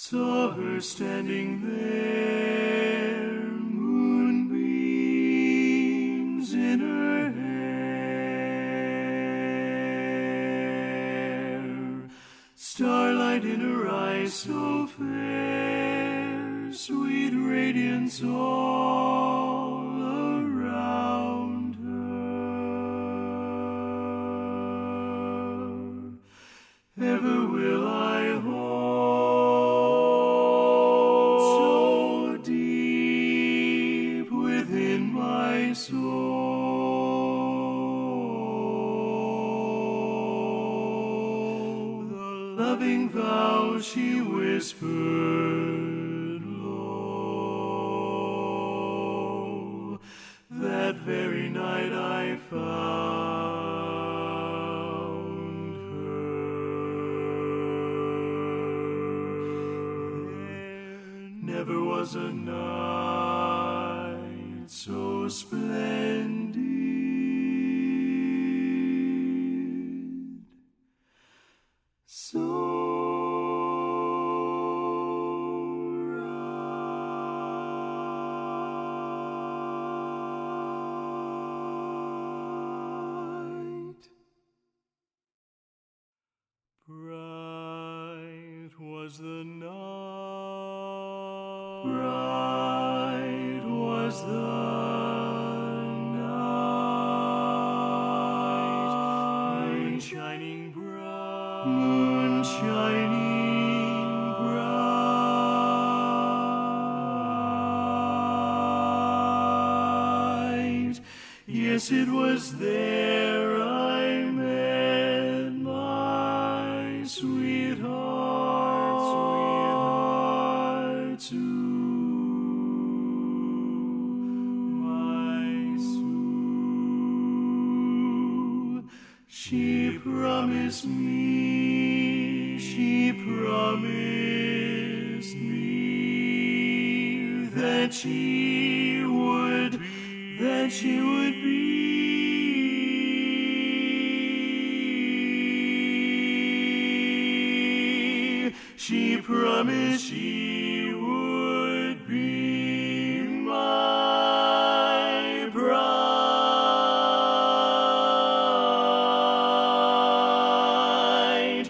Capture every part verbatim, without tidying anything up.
saw her standing there, moonbeams in her hair, starlight in her eyes so fair, sweet radiance all around her. Ever will I hold so deep within my soul the loving vow she whispered low. That very night I found her. There never was a night so splendid, so bright was the night, bright was the night, moon shining bright, moon shining bright. Yes, it was there I met my sweetheart, sweetheart too, my Sue. She promised me, she promised me that she would, that she would be. She promised she would be my bride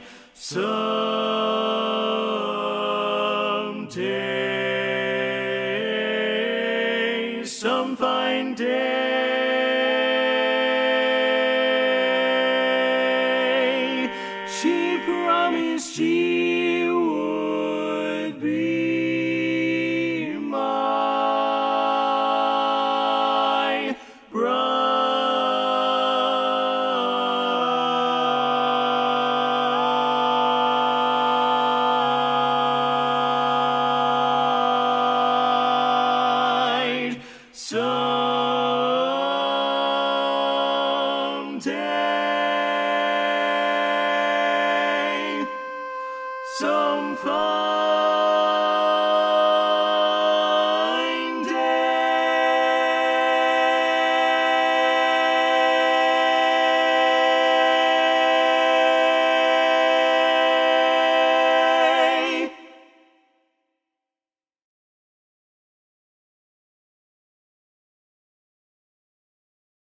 someday, some fine day. She promised she would be my bride someday, some fine